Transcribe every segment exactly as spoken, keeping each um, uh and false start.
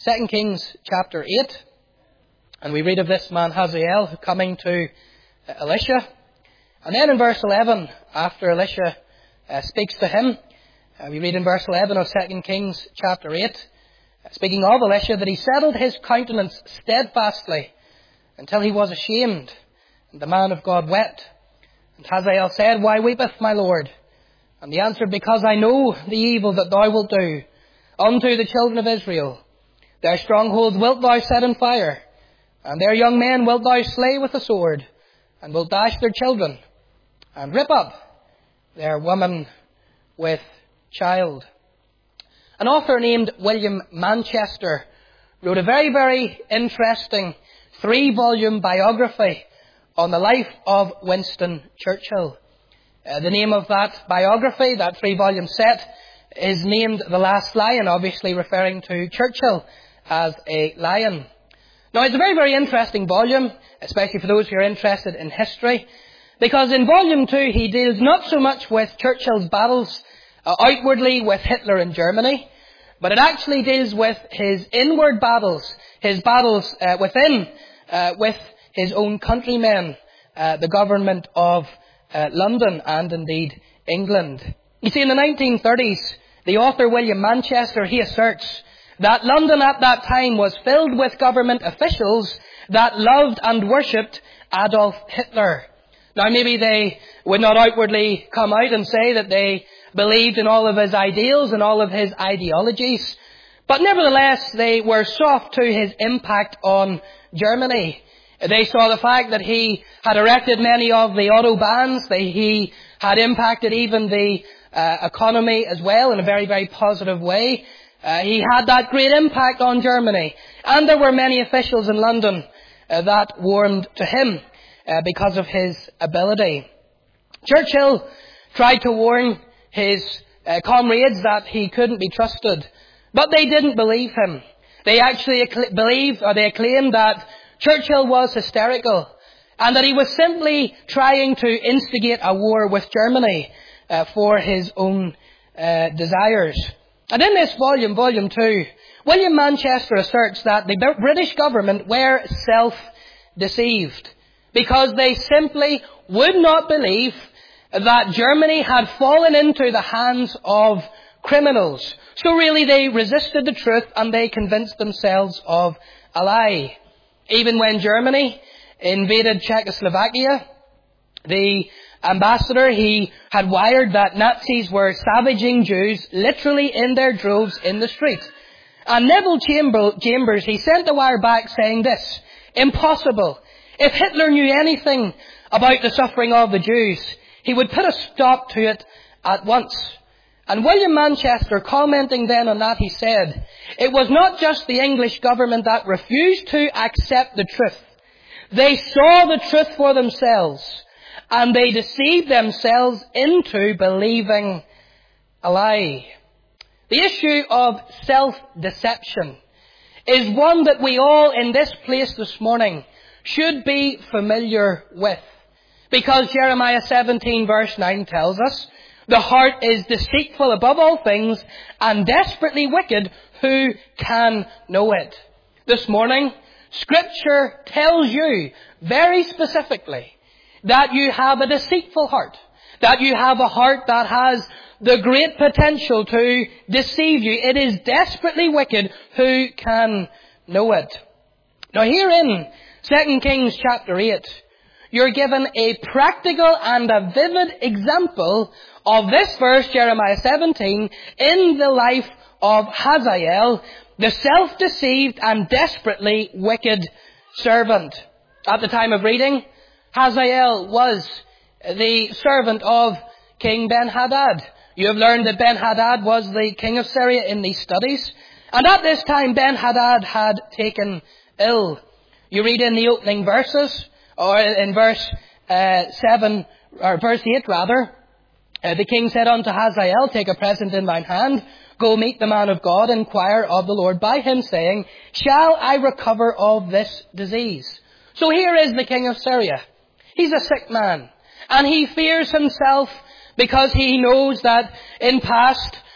Second Kings chapter eight. And we read of this man Hazael coming to Elisha. And then in verse eleven, after Elisha uh, speaks to him, uh, we read in verse eleven of Second Kings chapter eight, uh, speaking of Elisha, that he settled his countenance steadfastly until he was ashamed. And the man of God wept. And Hazael said, Why weepeth my Lord? And he answered, Because I know the evil that thou wilt do unto the children of Israel. Their strongholds wilt thou set on fire, and their young men wilt thou slay with the sword, and wilt dash their children, and rip up their women with child. An author named William Manchester wrote a very, very interesting three-volume biography on the life of Winston Churchill. Uh, the name of that biography, that three-volume set, is named The Last Lion, obviously referring to Churchill as a lion. Now, it's a very, very interesting volume, especially for those who are interested in history, because in volume two he deals not so much with Churchill's battles uh, outwardly with Hitler in Germany, but it actually deals with his inward battles, his battles uh, within, uh, with his own countrymen, uh, the government of uh, London and indeed England. You see, in the nineteen thirties, the author William Manchester, he asserts that London at that time was filled with government officials that loved and worshipped Adolf Hitler. Now, maybe they would not outwardly come out and say that they believed in all of his ideals and all of his ideologies, but nevertheless, they were soft to his impact on Germany. They saw the fact that he had erected many of the autobahns, that he had impacted even the uh, economy as well in a very, very positive way. Uh, he had that great impact on Germany. And there were many officials in London uh, that warmed to him uh, because of his ability. Churchill tried to warn his uh, comrades that he couldn't be trusted, but they didn't believe him. They actually acc- believed, or they claimed that Churchill was hysterical and that he was simply trying to instigate a war with Germany uh, for his own uh, desires. And in this volume, volume two, William Manchester asserts that the British government were self-deceived because they simply would not believe that Germany had fallen into the hands of criminals. So really they resisted the truth and they convinced themselves of a lie. Even when Germany invaded Czechoslovakia, the ambassador, he had wired that Nazis were savaging Jews literally in their droves in the street. And Neville Chambers, he sent a wire back saying this: impossible. If Hitler knew anything about the suffering of the Jews, he would put a stop to it at once. And William Manchester, commenting then on that, he said, it was not just the English government that refused to accept the truth. They saw the truth for themselves, and they deceived themselves into believing a lie. The issue of self-deception is one that we all in this place this morning should be familiar with. Because Jeremiah seventeen verse nine tells us, the heart is deceitful above all things and desperately wicked. Who can know it? This morning, Scripture tells you very specifically that you have a deceitful heart, that you have a heart that has the great potential to deceive you. It is desperately wicked. Who can know it? Now here in Second Kings chapter eight, you're given a practical and a vivid example of this verse, Jeremiah seventeen, in the life of Hazael, the self-deceived and desperately wicked servant. At the time of reading, Hazael was the servant of King Ben-Hadad. You have learned that Ben-Hadad was the king of Syria in these studies. And at this time, Ben-Hadad had taken ill. You read in the opening verses, or in verse uh, seven, or verse eight rather, uh, the king said unto Hazael, take a present in thine hand, go meet the man of God, inquire of the Lord by him, saying, shall I recover of this disease? So here is the king of Syria. He's a sick man, and he fears himself because he knows that in past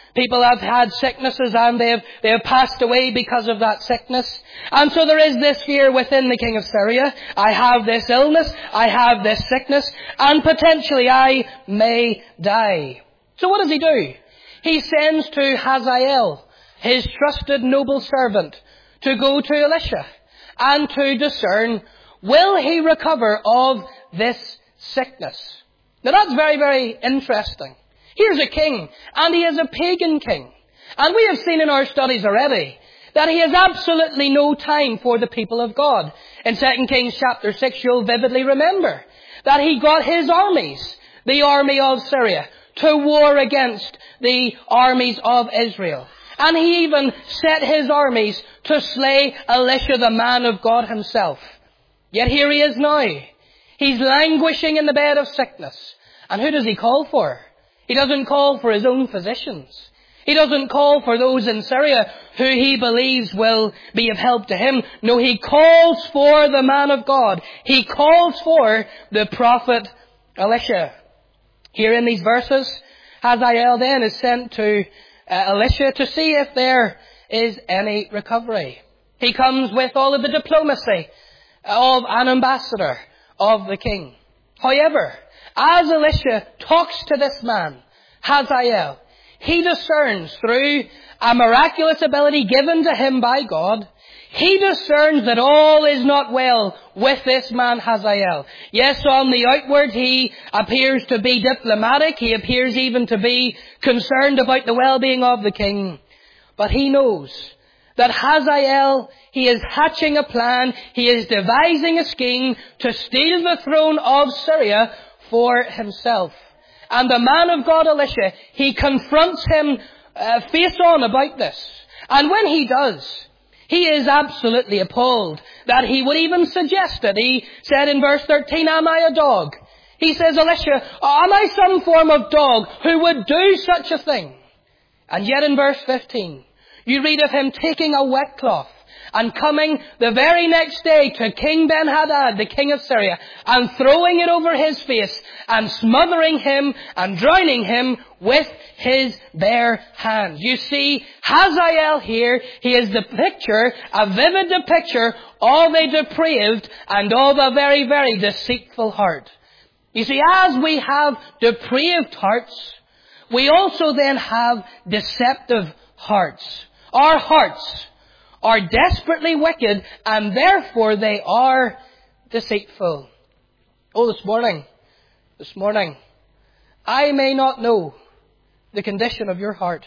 People have had sicknesses and they have, they have passed away because of that sickness. And so there is this fear within the king of Syria. I have this illness, I have this sickness, and potentially I may die. So what does he do? He sends to Hazael, his trusted noble servant, to go to Elisha and to discern, will he recover of this sickness? Now that's very, very interesting. Here's a king, and he is a pagan king. And we have seen in our studies already that he has absolutely no time for the people of God. In Second Kings chapter six, you'll vividly remember that he got his armies, the army of Syria, to war against the armies of Israel. And he even set his armies to slay Elisha, the man of God himself. Yet here he is now. He's languishing in the bed of sickness. And who does he call for? He doesn't call for his own physicians. He doesn't call for those in Syria who he believes will be of help to him. No, he calls for the man of God. He calls for the prophet Elisha. Here in these verses, Hazael then is sent to uh, Elisha to see if there is any recovery. He comes with all of the diplomacy of an ambassador of the king. However, as Elisha talks to this man, Hazael, he discerns through a miraculous ability given to him by God, he discerns that all is not well with this man Hazael. Yes, on the outward he appears to be diplomatic, he appears even to be concerned about the well-being of the king. But he knows that Hazael, he is hatching a plan, he is devising a scheme to steal the throne of Syria for himself. And the man of God, Elisha, he confronts him uh, face on about this. And when he does, he is absolutely appalled that he would even suggest it. He said in verse thirteen, am I a dog? He says, Elisha, am I some form of dog who would do such a thing? And yet in verse fifteen, you read of him taking a wet cloth and coming the very next day to King Ben-Hadad, the king of Syria, and throwing it over his face and smothering him and drowning him with his bare hands. You see, Hazael here, he is the picture, a vivid picture of a depraved and of a very, very deceitful heart. You see, as we have depraved hearts, we also then have deceptive hearts. Our hearts are desperately wicked, and therefore they are deceitful. Oh, this morning, this morning, I may not know the condition of your heart.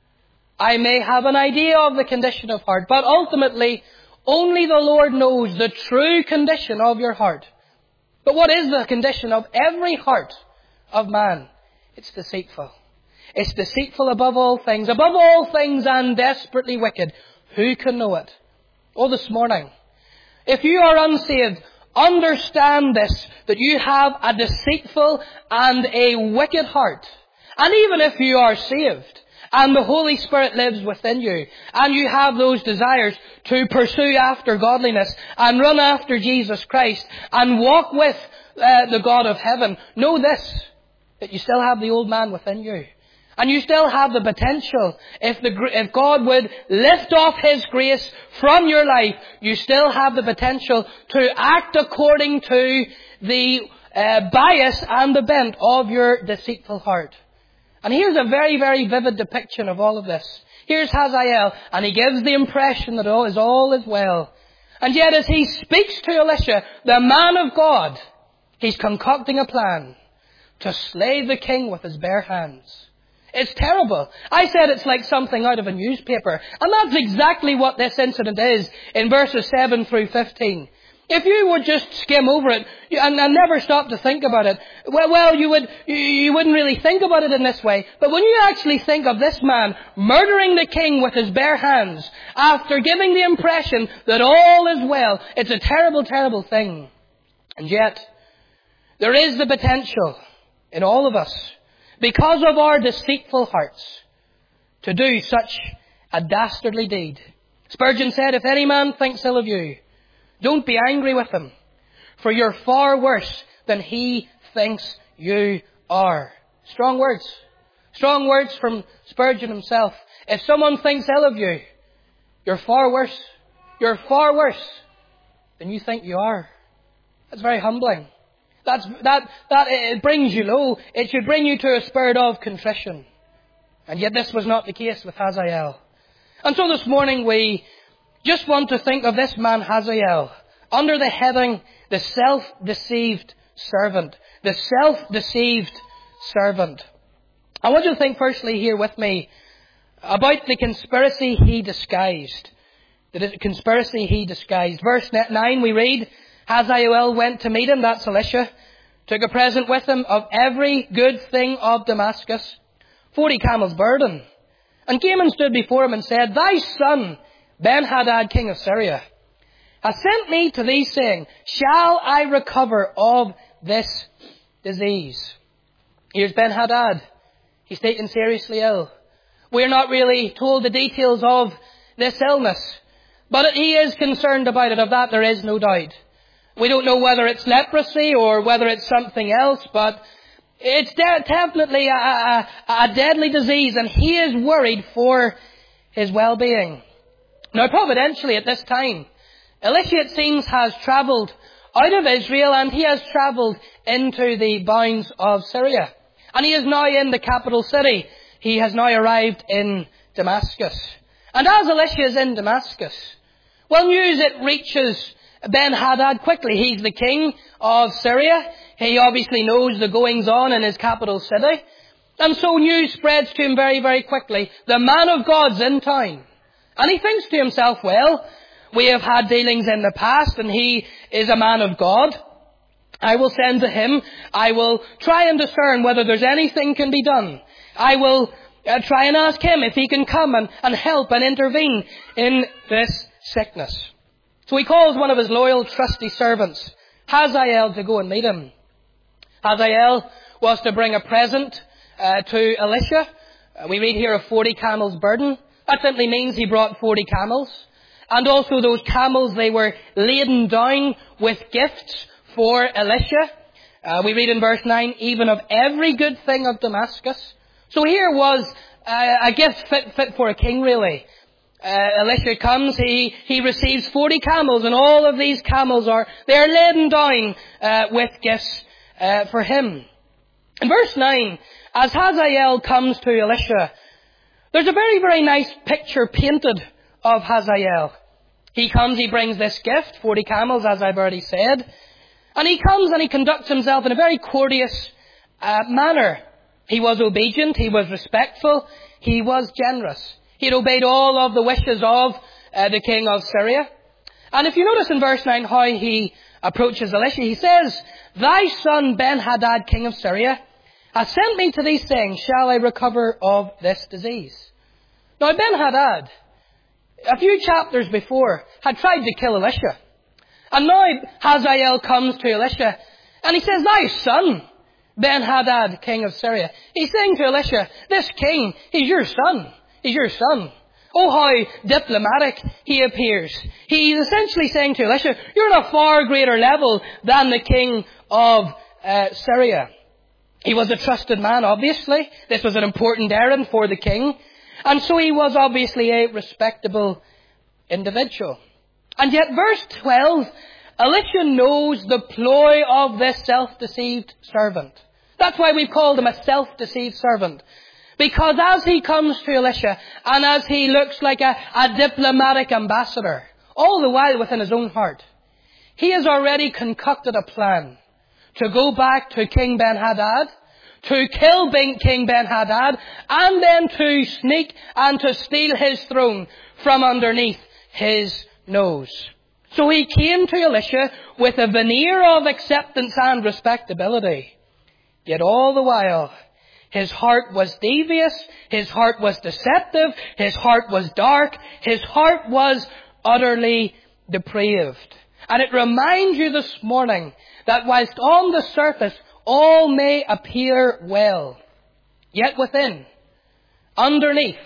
I may have an idea of the condition of heart, but ultimately, only the Lord knows the true condition of your heart. But what is the condition of every heart of man? It's deceitful. It's deceitful above all things, above all things and desperately wicked. Who can know it? Oh, this morning, if you are unsaved, understand this, that you have a deceitful and a wicked heart. And even if you are saved, and the Holy Spirit lives within you, and you have those desires to pursue after godliness, and run after Jesus Christ, and walk with uh, the God of heaven, know this, that you still have the old man within you. And you still have the potential, if the if God would lift off His grace from your life, you still have the potential to act according to the uh, bias and the bent of your deceitful heart. And here's a very, very vivid depiction of all of this. Here's Hazael, and he gives the impression that all is all is well. And yet as he speaks to Elisha, the man of God, he's concocting a plan to slay the king with his bare hands. It's terrible. I said it's like something out of a newspaper. And that's exactly what this incident is in verses seven through fifteen. If you would just skim over it and, and never stop to think about it, well, well, you would, you, you wouldn't really think about it in this way. But when you actually think of this man murdering the king with his bare hands, after giving the impression that all is well, it's a terrible, terrible thing. And yet, there is the potential in all of us, because of our deceitful hearts, to do such a dastardly deed. Spurgeon said, if any man thinks ill of you, don't be angry with him, for you're far worse than he thinks you are. Strong words. Strong words from Spurgeon himself. If someone thinks ill of you, you're far worse. You're far worse than you think you are. That's very humbling. That's, that, that, it brings you low. It should bring you to a spirit of contrition. And yet this was not the case with Hazael. And so this morning we just want to think of this man Hazael under the heading, the self-deceived servant. The self-deceived servant. I want you to think firstly here with me about the conspiracy he disguised. The conspiracy he disguised. Verse nine we read, Hazael went to meet him, that's Elisha, took a present with him of every good thing of Damascus, forty camels burden, and came and stood before him and said, Thy son, Ben-Hadad, king of Syria, hath sent me to thee, saying, Shall I recover of this disease? Here's Ben-Hadad. He's taken seriously ill. We're not really told the details of this illness, but he is concerned about it. Of that there is no doubt. We don't know whether it's leprosy or whether it's something else, but it's de- definitely a, a, a deadly disease, and he is worried for his well-being. Now, providentially at this time, Elisha, it seems, has travelled out of Israel, and he has travelled into the bounds of Syria. And he is now in the capital city. He has now arrived in Damascus. And as Elisha is in Damascus, well, news, it reaches Ben-Hadad quickly. He's the king of Syria. He obviously knows the goings-on in his capital city. And so news spreads to him very, very quickly. The man of God's in town. And he thinks to himself, well, we have had dealings in the past, and he is a man of God. I will send to him. I will try and discern whether there's anything can be done. I will uh, try and ask him if he can come and, and help and intervene in this sickness. So he calls one of his loyal, trusty servants, Hazael, to go and meet him. Hazael was to bring a present uh, to Elisha. Uh, we read here of forty camels burden. That simply means he brought forty camels. And also those camels, they were laden down with gifts for Elisha. Uh, we read in verse nine, even of every good thing of Damascus. So here was uh, a gift fit, fit for a king, really. Uh, Elisha comes, he, he receives forty camels, and all of these camels are, they're laden down uh, with gifts uh, for him. In verse nine, as Hazael comes to Elisha, there's a very, very nice picture painted of Hazael. He comes, he brings this gift, forty camels, as I've already said. And he comes and he conducts himself in a very courteous uh, manner. He was obedient, he was respectful, he was generous. He had obeyed all of the wishes of uh, the king of Syria. And if you notice in verse nine how he approaches Elisha, he says, Thy son Ben-Hadad, king of Syria, hath sent me to thee, saying, Shall I recover of this disease? Now Ben-Hadad, a few chapters before, had tried to kill Elisha. And now Hazael comes to Elisha, and he says, Thy son, Ben-Hadad, king of Syria. He's saying to Elisha, this king, he's your son. He's your son. Oh, how diplomatic he appears. He's essentially saying to Elisha, you're on a far greater level than the king of uh, Syria. He was a trusted man, obviously. This was an important errand for the king. And so he was obviously a respectable individual. And yet verse twelve, Elisha knows the ploy of this self-deceived servant. That's why we've called him a self-deceived servant. Because as he comes to Elisha, and as he looks like a, a diplomatic ambassador, all the while within his own heart, he has already concocted a plan to go back to King Ben-Hadad, to kill King Ben-Hadad, and then to sneak and to steal his throne from underneath his nose. So he came to Elisha with a veneer of acceptance and respectability. Yet all the while, his heart was devious, his heart was deceptive, his heart was dark, his heart was utterly depraved. And it reminds you this morning that whilst on the surface all may appear well, yet within, underneath,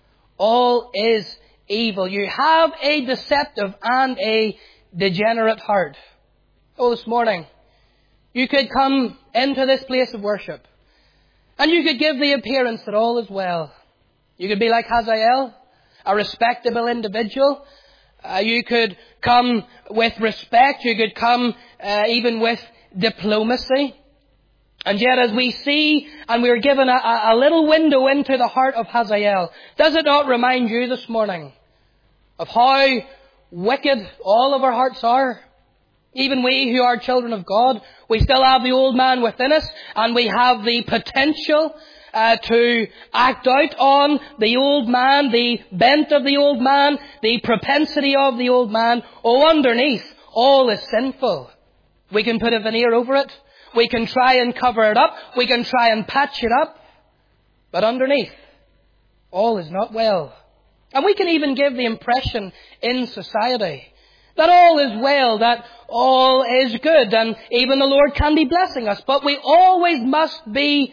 all is evil. You have a deceptive and a degenerate heart. Oh, this morning, you could come into this place of worship, And you could give the appearance that all is well. You could be like Hazael, a respectable individual. Uh, you could come with respect. You could come uh, even with diplomacy. And yet as we see, and we're given a, a little window into the heart of Hazael, does it not remind you this morning of how wicked all of our hearts are? Even we who are children of God, we still have the old man within us, and we have the potential uh, to act out on the old man, the bent of the old man, the propensity of the old man. Oh, underneath, all is sinful. We can put a veneer over it. We can try and cover it up. We can try and patch it up. But underneath, all is not well. And we can even give the impression in society that all is well, that all is good, and even the Lord can be blessing us. But we always must be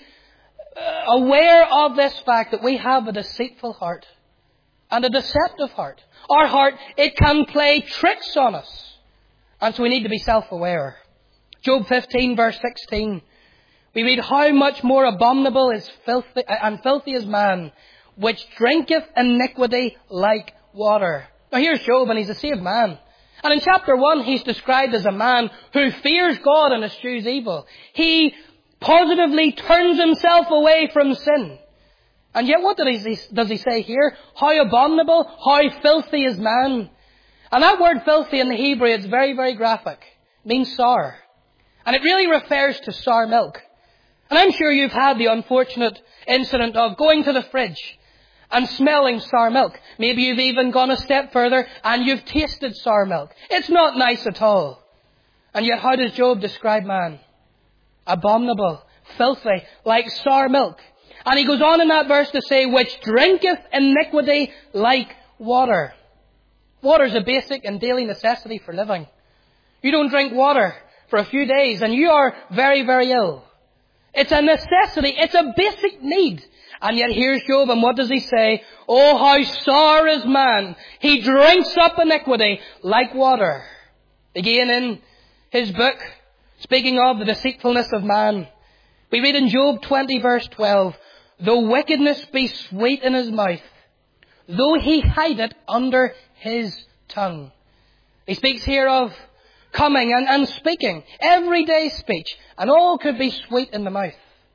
aware of this fact that we have a deceitful heart and a deceptive heart. Our heart, it can play tricks on us. And so we need to be self-aware. Job fifteen verse sixteen. We read, how much more abominable is filthy, and filthy is man, which drinketh iniquity like water. Now here's Job, and he's a saved man. And in chapter one, he's described as a man who fears God and eschews evil. He positively turns himself away from sin. And yet what does he, does he say here? How abominable, how filthy is man. And that word filthy in the Hebrew, it's very, very graphic. It means sour. And it really refers to sour milk. And I'm sure you've had the unfortunate incident of going to the fridge and smelling sour milk. Maybe you've even gone a step further and you've tasted sour milk. It's not nice at all. And yet how does Job describe man? Abominable, filthy, like sour milk. And he goes on in that verse to say, which drinketh iniquity like water. Water is a basic and daily necessity for living. You don't drink water for a few days and you are very, very ill. It's a necessity. It's a basic need. And yet here's Job, and what does he say? Oh, how sour is man. He drinks up iniquity like water. Again in his book, speaking of the deceitfulness of man, we read in Job twenty verse twelve, though wickedness be sweet in his mouth, though he hide it under his tongue. He speaks here of coming and, and speaking, everyday speech, and all could be sweet in the mouth.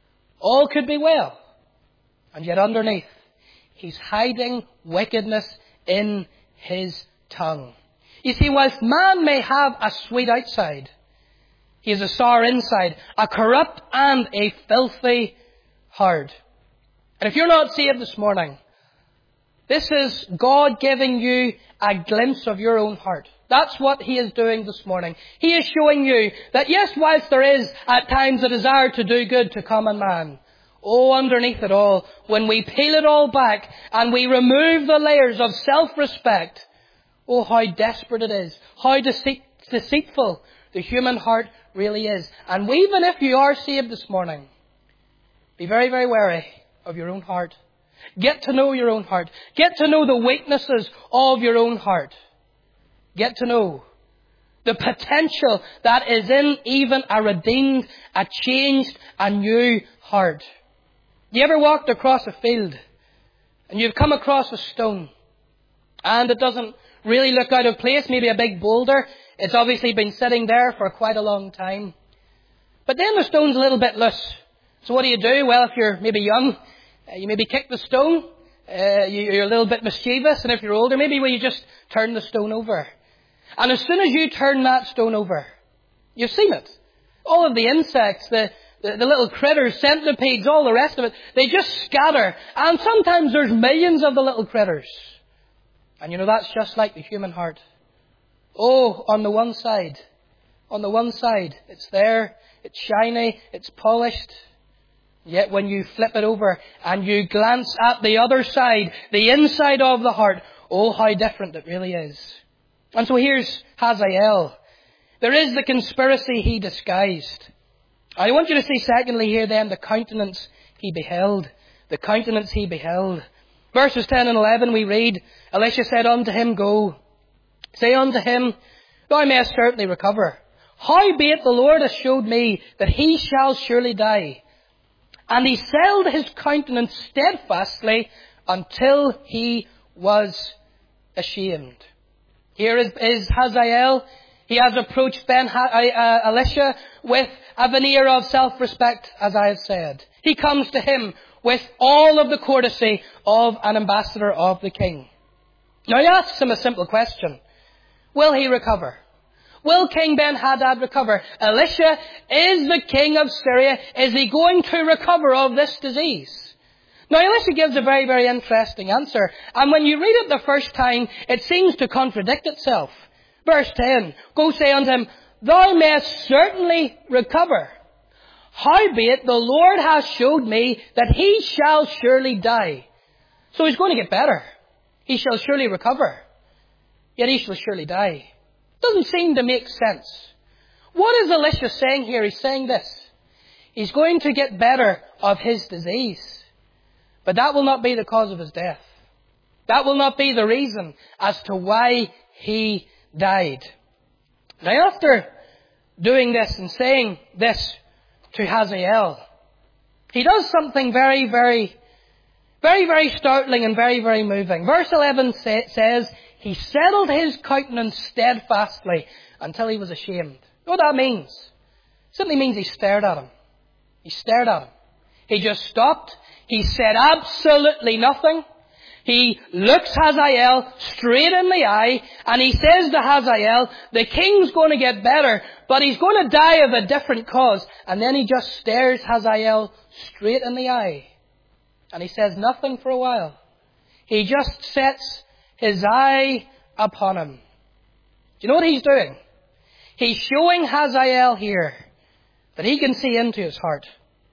All could be well. And yet underneath, he's hiding wickedness in his tongue. You see, whilst man may have a sweet outside, he has a sour inside, a corrupt and a filthy heart. And if you're not saved this morning, this is God giving you a glimpse of your own heart. That's what he is doing this morning. He is showing you that yes, whilst there is at times a desire to do good to common man, oh, underneath it all, when we peel it all back and we remove the layers of self-respect, oh, how desperate it is, how deceit, deceitful the human heart really is. And even if you are saved this morning, be very, very wary of your own heart. Get to know your own heart. Get to know the weaknesses of your own heart. Get to know the potential that is in even a redeemed, a changed, a new heart. You ever walked across a field and you've come across a stone and it doesn't really look out of place, maybe a big boulder. It's obviously been sitting there for quite a long time. But then the stone's a little bit loose. So what do you do? Well, if you're maybe young, uh, you maybe kick the stone. Uh, you, you're a little bit mischievous. And if you're older, maybe well, you just turn the stone over. And as soon as you turn that stone over, you've seen it. All of the insects, the The, the little critters, centipedes, all the rest of it, they just scatter. And sometimes there's millions of the little critters. And you know, that's just like the human heart. Oh, on the one side, on the one side, it's there, it's shiny, it's polished. Yet when you flip it over and you glance at the other side, the inside of the heart, oh, how different it really is. And so here's Hazael. There is the conspiracy he disguised. I want you to see secondly here then the countenance he beheld. The countenance he beheld. Verses ten and eleven we read, Elisha said unto him, Go, say unto him, Thou mayest certainly recover. Howbeit the Lord hath showed me that he shall surely die. And he settled his countenance steadfastly until he was ashamed. Here is, is Hazael. He has approached Ben uh, Elisha with a veneer of self-respect, as I have said. He comes to him with all of the courtesy of an ambassador of the king. Now he asks him a simple question. Will he recover? Will King Ben-Hadad recover? Elisha is the king of Syria. Is he going to recover of this disease? Now Elisha gives a very, very interesting answer. And when you read it the first time, it seems to contradict itself. Verse ten, go say unto him, thou mayest certainly recover. Howbeit the Lord hath showed me that he shall surely die. So he's going to get better. He shall surely recover. Yet he shall surely die. Doesn't seem to make sense. What is Elisha saying here? He's saying this. He's going to get better of his disease. But that will not be the cause of his death. That will not be the reason as to why he died. Now after doing this and saying this to Hazael, he does something very, very, very, very startling and very, very moving. Verse eleven say, says, he settled his countenance steadfastly until he was ashamed. You know what that means? It simply means he stared at him. He stared at him. He just stopped. He said absolutely nothing. He looks Hazael straight in the eye and he says to Hazael, the king's going to get better, but he's going to die of a different cause. And then he just stares Hazael straight in the eye. And he says nothing for a while. He just sets his eye upon him. Do you know what he's doing? He's showing Hazael here that he can see into his heart.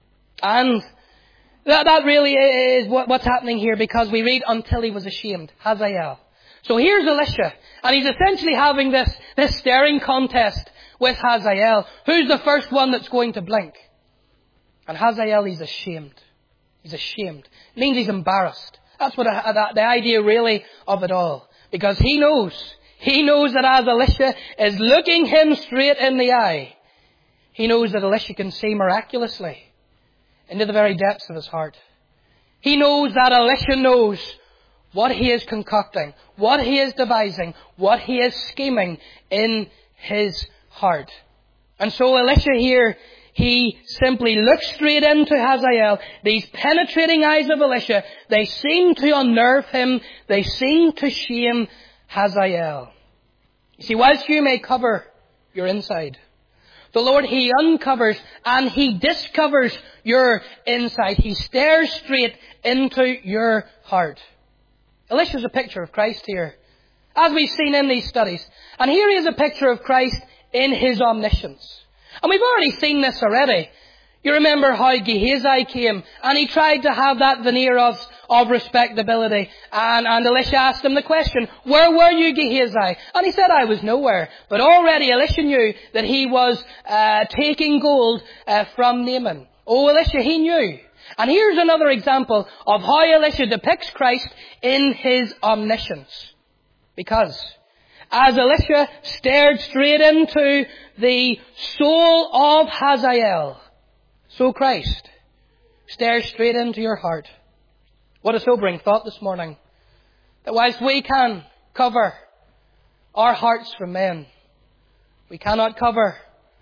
And that, that really is what, what's happening here, because we read until he was ashamed. Hazael. So here's Elisha, and he's essentially having this, this staring contest with Hazael. Who's the first one that's going to blink? And Hazael, he's ashamed. He's ashamed. It means he's embarrassed. That's what a, a, the idea really of it all. Because he knows, he knows that as Elisha is looking him straight in the eye, he knows that Elisha can see miraculously into the very depths of his heart. He knows that Elisha knows what he is concocting, what he is devising, what he is scheming in his heart. And so Elisha here, he simply looks straight into Hazael. These penetrating eyes of Elisha, they seem to unnerve him. They seem to shame Hazael. You see, whilst you may cover your inside, the Lord, he uncovers and he discovers your inside. He stares straight into your heart. Elisha's a picture of Christ here, as we've seen in these studies. And here he is a picture of Christ in his omniscience. And we've already seen this already. You remember how Gehazi came and he tried to have that veneer of, of respectability. And, and Elisha asked him the question, where were you, Gehazi? And he said, I was nowhere. But already Elisha knew that he was uh, taking gold uh, from Naaman. Oh, Elisha, he knew. And here's another example of how Elisha depicts Christ in his omniscience. Because as Elisha stared straight into the soul of Hazael, so Christ stares straight into your heart. What a sobering thought this morning. That whilst we can cover our hearts from men, we cannot cover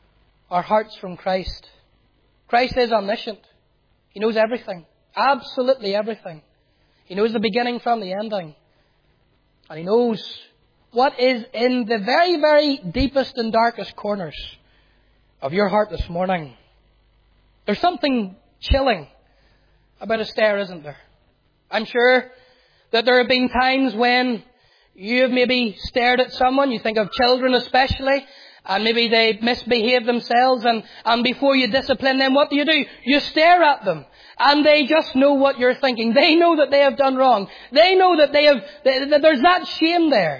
our hearts from Christ. Christ is omniscient. He knows everything. Absolutely everything. He knows the beginning from the ending. And he knows what is in the very, very deepest and darkest corners of your heart this morning. There's something chilling about a stare, isn't there? I'm sure that there have been times when you have maybe stared at someone. You think of children especially. And maybe they misbehave themselves. And, and before you discipline them, what do you do? You stare at them. And they just know what you're thinking. They know that they have done wrong. They know that they have, that there's that shame there.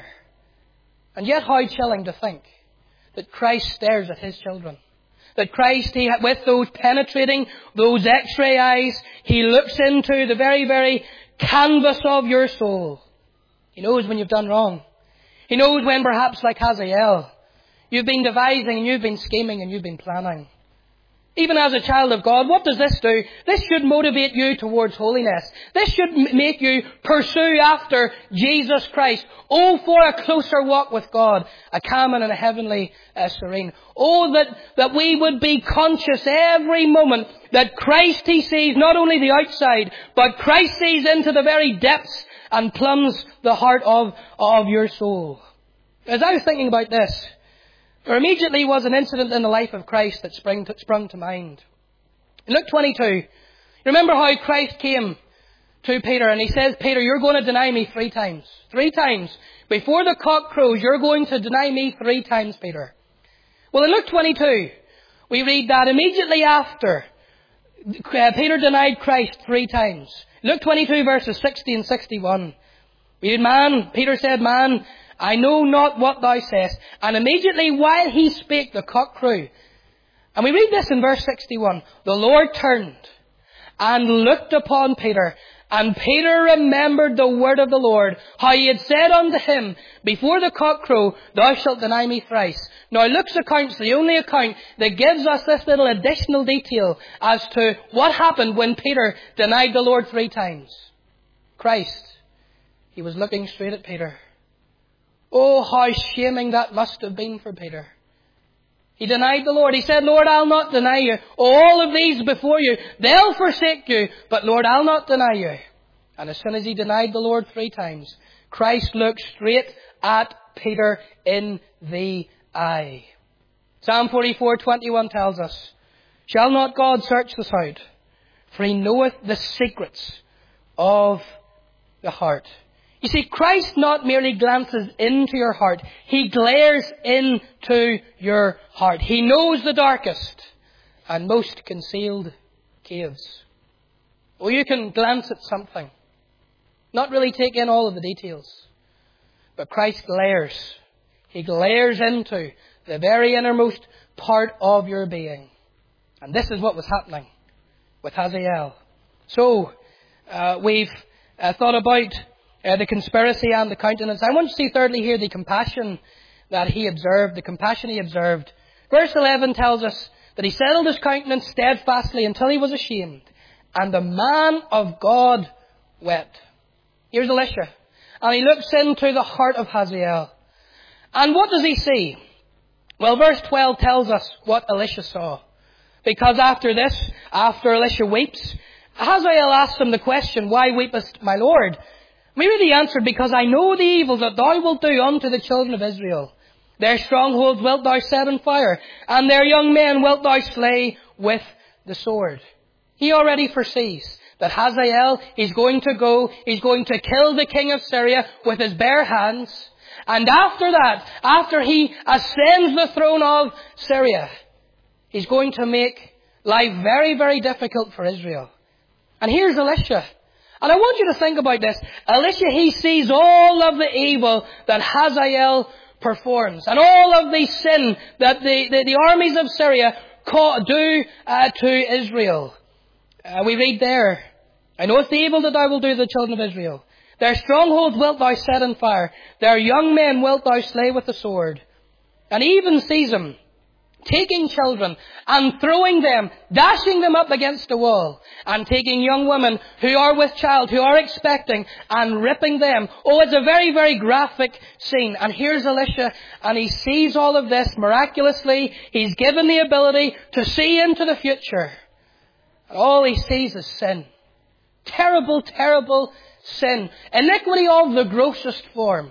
And yet how chilling to think that Christ stares at his children. That Christ, he, with those penetrating, those x-ray eyes, he looks into the very, very canvas of your soul. He knows when you've done wrong. He knows when perhaps like Hazael, you've been devising and you've been scheming and you've been planning. Even as a child of God, what does this do? This should motivate you towards holiness. This should m- make you pursue after Jesus Christ. Oh, for a closer walk with God, a calm and a heavenly uh, serene. Oh, that, that we would be conscious every moment that Christ He sees not only the outside, but Christ sees into the very depths and plumbs the heart of, of your soul. As I was thinking about this, there immediately was an incident in the life of Christ that sprung to, sprung to mind. In Luke twenty-two, remember how Christ came to Peter and He says, Peter, you're going to deny me three times. Three times. Before the cock crows, you're going to deny me three times, Peter. Well, in Luke twenty-two, we read that immediately after uh, Peter denied Christ three times. Luke twenty-two verses sixty and sixty-one. We read, man, Peter said, man, I know not what thou sayest. And immediately while he spake, the cock crew. And we read this in verse sixty-one. The Lord turned and looked upon Peter. And Peter remembered the word of the Lord, how He had said unto him, before the cock crow, thou shalt deny me thrice. Now Luke's account's the only account that gives us this little additional detail as to what happened when Peter denied the Lord three times. Christ, He was looking straight at Peter. Oh, how shaming that must have been for Peter. He denied the Lord. He said, Lord, I'll not deny you. Oh, all of these before you, they'll forsake you. But Lord, I'll not deny you. And as soon as he denied the Lord three times, Christ looked straight at Peter in the eye. Psalm forty-four twenty-one tells us, shall not God search this out? For He knoweth the secrets of the heart. You see, Christ not merely glances into your heart. He glares into your heart. He knows the darkest and most concealed caves. Or you can glance at something, not really take in all of the details. But Christ glares. He glares into the very innermost part of your being. And this is what was happening with Hazael. So, uh, we've uh, thought about Uh, the conspiracy and the countenance. I want to see thirdly here the compassion that he observed, the compassion he observed. Verse eleven tells us that he settled his countenance steadfastly until he was ashamed. And the man of God wept. Here's Elisha. And he looks into the heart of Hazael. And what does he see? Well, verse twelve tells us what Elisha saw. Because after this, after Elisha weeps, Hazael asks him the question, why weepest my Lord? We really answered, because I know the evil that thou wilt do unto the children of Israel. Their strongholds wilt thou set on fire, and their young men wilt thou slay with the sword. He already foresees that Hazael is going to go, he's going to kill the king of Syria with his bare hands. And after that, after he ascends the throne of Syria, he's going to make life very, very difficult for Israel. And here's Elisha. And I want you to think about this. Elisha, he sees all of the evil that Hazael performs. And all of the sin that the, the, the armies of Syria do uh, to Israel. Uh, we read there, I know it's the evil that thou wilt do to the children of Israel. Their strongholds wilt thou set on fire. Their young men wilt thou slay with the sword. And he even sees them taking children and throwing them, dashing them up against a wall, and taking young women who are with child, who are expecting, and ripping them. Oh, it's a very, very graphic scene. And here's Elisha, and he sees all of this miraculously. He's given the ability to see into the future. And all he sees is sin. Terrible, terrible sin. Iniquity of the grossest form.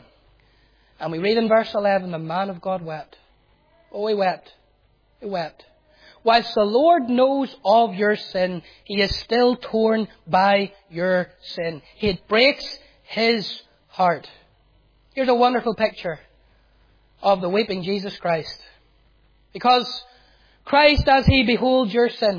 And we read in verse eleven, the man of God wept. Oh, he wept. He wept. Whilst the Lord knows of your sin, He is still torn by your sin. It breaks His heart. Here's a wonderful picture of the weeping Jesus Christ. Because Christ, as He beholds your sin,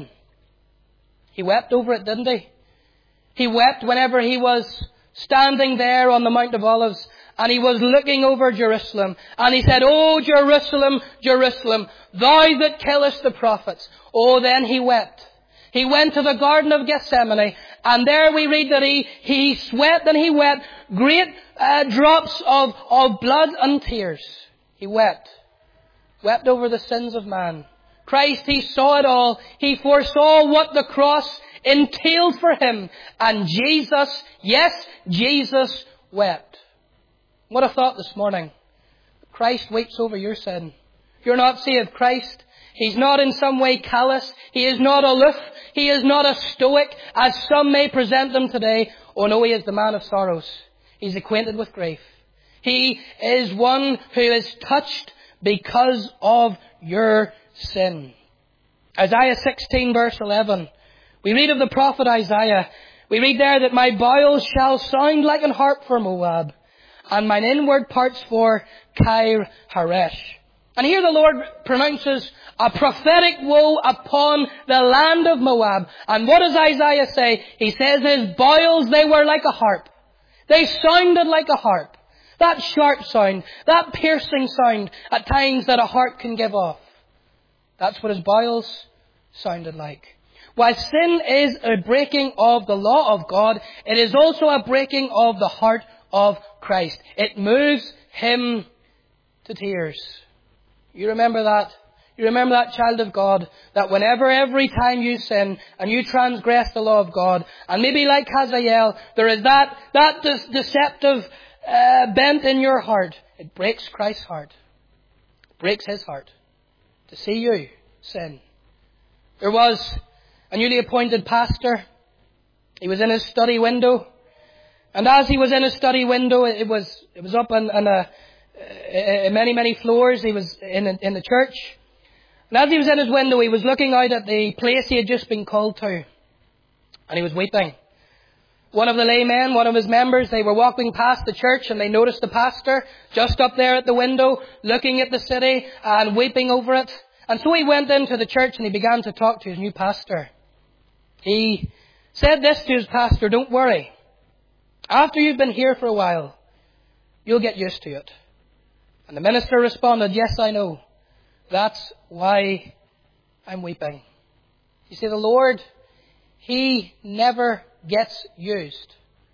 He wept over it, didn't He? He wept whenever He was standing there on the Mount of Olives, and He was looking over Jerusalem. And He said, O Jerusalem, Jerusalem, thou that killest the prophets. Oh, then He wept. He went to the Garden of Gethsemane. And there we read that He, he sweat and He wept great uh, drops of, of blood and tears. He wept. Wept over the sins of man. Christ, He saw it all. He foresaw what the cross entailed for Him. And Jesus, yes, Jesus wept. What a thought this morning. Christ weeps over your sin. If you're not saved, Christ, He's not in some way callous. He is not aloof. He is not a stoic, as some may present Him today. Oh no, He is the man of sorrows. He's acquainted with grief. He is one who is touched because of your sin. Isaiah sixteen verse eleven. We read of the prophet Isaiah. We read there that my bowels shall sound like an harp for Moab, and mine inward parts for Kir Haresh. And here the Lord pronounces a prophetic woe upon the land of Moab. And what does Isaiah say? He says his bowels, they were like a harp. They sounded like a harp. That sharp sound, that piercing sound at times that a harp can give off. That's what his bowels sounded like. While sin is a breaking of the law of God, it is also a breaking of the heart of Christ. It moves Him to tears. You remember that? You remember that, child of God, that whenever, every time you sin and you transgress the law of God, and maybe like Hazael, there is that, that de- deceptive uh, bent in your heart, it breaks Christ's heart. It breaks His heart to see you sin. There was a newly appointed pastor. He was in his study window. And as he was in his study window, it was, it was up on, on a, uh, many, many floors. He was in, in the church. And as he was in his window, he was looking out at the place he had just been called to. And he was weeping. One of the laymen, one of his members, they were walking past the church and they noticed the pastor just up there at the window, looking at the city and weeping over it. And so he went into the church and he began to talk to his new pastor. He said this to his pastor, don't worry. After you've been here for a while, you'll get used to it. And the minister responded, yes, I know. That's why I'm weeping. You see, the Lord, He never gets used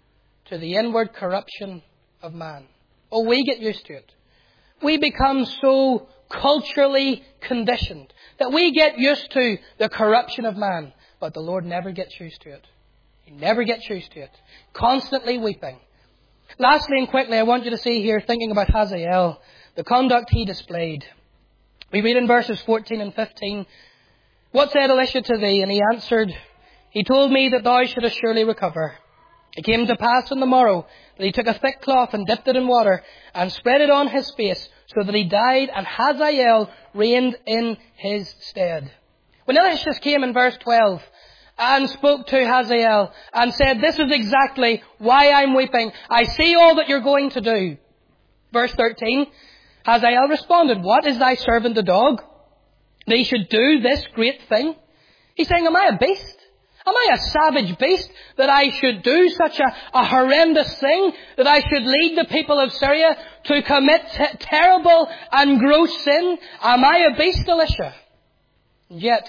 to the inward corruption of man. Oh, we get used to it. We become so culturally conditioned that we get used to the corruption of man. But the Lord never gets used to it. He never gets used to it. Constantly weeping. Lastly and quickly, I want you to see here, thinking about Hazael, the conduct he displayed. We read in verses fourteen and fifteen, what said Elisha to thee? And he answered, he told me that thou shouldest surely recover. It came to pass on the morrow that he took a thick cloth and dipped it in water and spread it on his face so that he died, and Hazael reigned in his stead. When Elisha came in verse twelve and spoke to Hazael and said, this is exactly why I'm weeping. I see all that you're going to do. Verse thirteen, Hazael responded, what is thy servant a dog, that he should do this great thing? He's saying, am I a beast? Am I a savage beast that I should do such a, a horrendous thing? That I should lead the people of Syria to commit t- terrible and gross sin? Am I a beast, Elisha? And yet,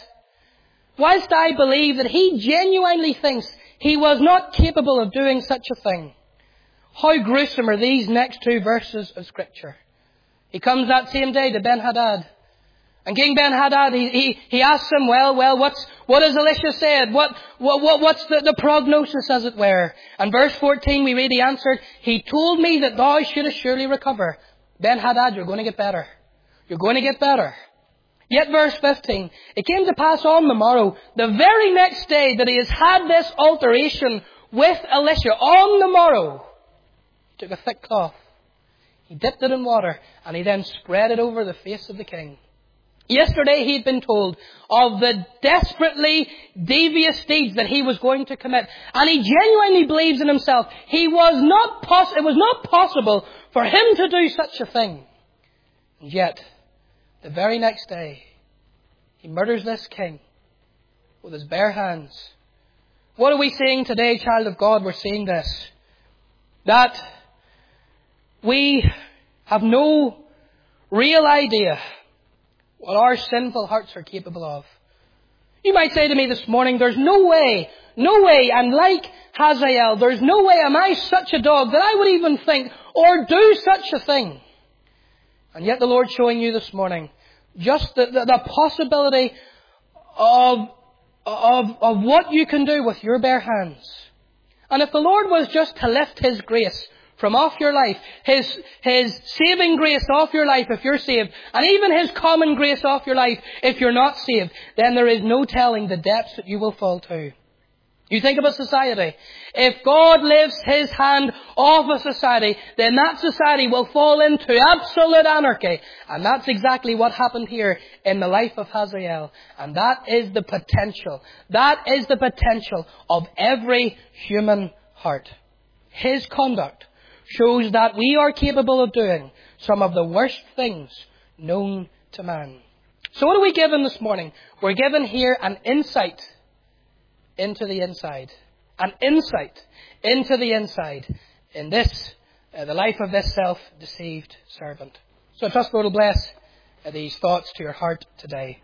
whilst I believe that he genuinely thinks he was not capable of doing such a thing, how gruesome are these next two verses of Scripture. He comes that same day to Ben-Hadad. And King Ben-Hadad, he, he, he asks him, well, well, what's, what has Elisha said? What, what, what what's the, the prognosis, as it were? And verse fourteen, we read, he answered, he told me that thou shouldest surely recover. Ben-Hadad, you're going to get better. You're going to get better. Yet verse fifteen, it came to pass on the morrow, the very next day that he has had this alteration with Elisha, on the morrow, he took a thick cloth, he dipped it in water, and he then spread it over the face of the king. Yesterday he'd been told of the desperately devious deeds that he was going to commit. And he genuinely believes in himself. He was not poss- it was not possible for him to do such a thing. And yet, the very next day, he murders this king with his bare hands. What are we seeing today, child of God? We're seeing this. That we have no real idea what our sinful hearts are capable of. You might say to me this morning, there's no way, no way, and like Hazael, there's no way am I such a dog that I would even think or do such a thing. And yet the Lord's showing you this morning, Just the, the, the possibility of, of, of what you can do with your bare hands. And if the Lord was just to lift His grace from off your life, His, His saving grace off your life if you're saved, and even His common grace off your life if you're not saved, then there is no telling the depths that you will fall to. You think of a society. If God lifts His hand off a society, then that society will fall into absolute anarchy. And that's exactly what happened here in the life of Hazael. And that is the potential. That is the potential of every human heart. His conduct shows that we are capable of doing some of the worst things known to man. So what are we given this morning? We're given here an insight into the inside. An insight into the inside in this, uh, the life of this self-deceived servant. So I trust the Lord will bless uh, these thoughts to your heart today.